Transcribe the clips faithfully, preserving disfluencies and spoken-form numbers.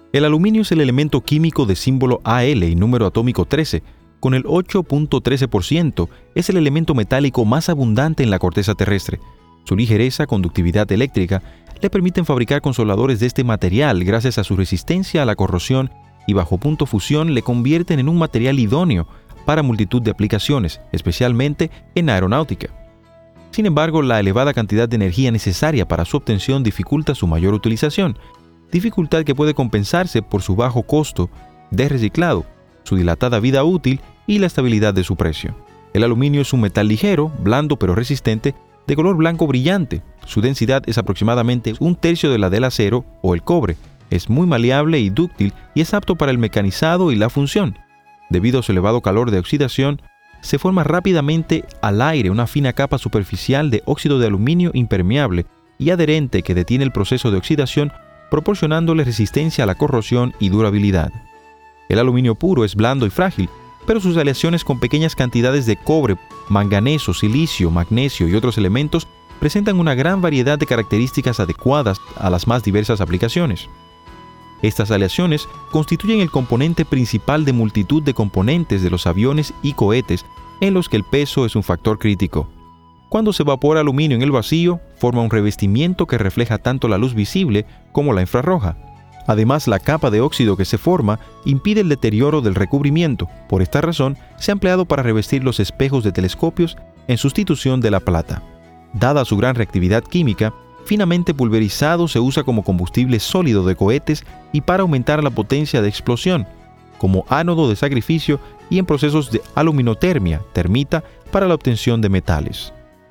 El aluminio es el elemento químico de símbolo A L y número atómico trece. Con el ocho punto trece por ciento, es el elemento metálico más abundante en la corteza terrestre. Su ligereza, conductividad eléctrica, le permiten fabricar consoladores de este material gracias a su resistencia a la corrosión y bajo punto fusión le convierten en un material idóneo para multitud de aplicaciones, especialmente en aeronáutica. Sin embargo, la elevada cantidad de energía necesaria para su obtención dificulta su mayor utilización, dificultad que puede compensarse por su bajo costo de reciclado, su dilatada vida útil y la estabilidad de su precio. El aluminio es un metal ligero, blando pero resistente, de color blanco brillante. Su densidad es aproximadamente un tercio de la del acero o el cobre. Es muy maleable y dúctil y es apto para el mecanizado y la función. Debido a su elevado calor de oxidación, se forma rápidamente al aire una fina capa superficial de óxido de aluminio impermeable y adherente que detiene el proceso de oxidación, proporcionándole resistencia a la corrosión y durabilidad. El aluminio puro es blando y frágil, pero sus aleaciones con pequeñas cantidades de cobre, manganeso, silicio, magnesio y otros elementos presentan una gran variedad de características adecuadas a las más diversas aplicaciones. Estas aleaciones constituyen el componente principal de multitud de componentes de los aviones y cohetes en los que el peso es un factor crítico. Cuando se evapora aluminio en el vacío, forma un revestimiento que refleja tanto la luz visible como la infrarroja. Además, la capa de óxido que se forma impide el deterioro del recubrimiento. Por esta razón, se ha empleado para revestir los espejos de telescopios en sustitución de la plata. Dada su gran reactividad química, finamente pulverizado se usa como combustible sólido de cohetes y para aumentar la potencia de explosión, como ánodo de sacrificio y en procesos de aluminotermia, termita, para la obtención de metales.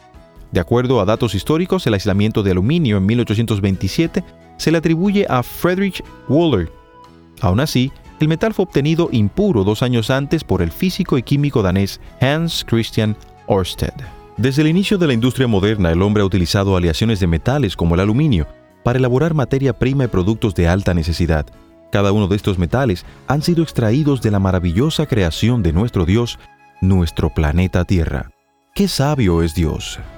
De acuerdo a datos históricos, el aislamiento de aluminio en mil ochocientos veintisiete se le atribuye a Friedrich Wöhler. Aún así, el metal fue obtenido impuro dos años antes por el físico y químico danés Hans Christian Ørsted. Desde el inicio de la industria moderna, el hombre ha utilizado aleaciones de metales como el aluminio para elaborar materia prima y productos de alta necesidad. Cada uno de estos metales han sido extraídos de la maravillosa creación de nuestro Dios, nuestro planeta Tierra. ¡Qué sabio es Dios!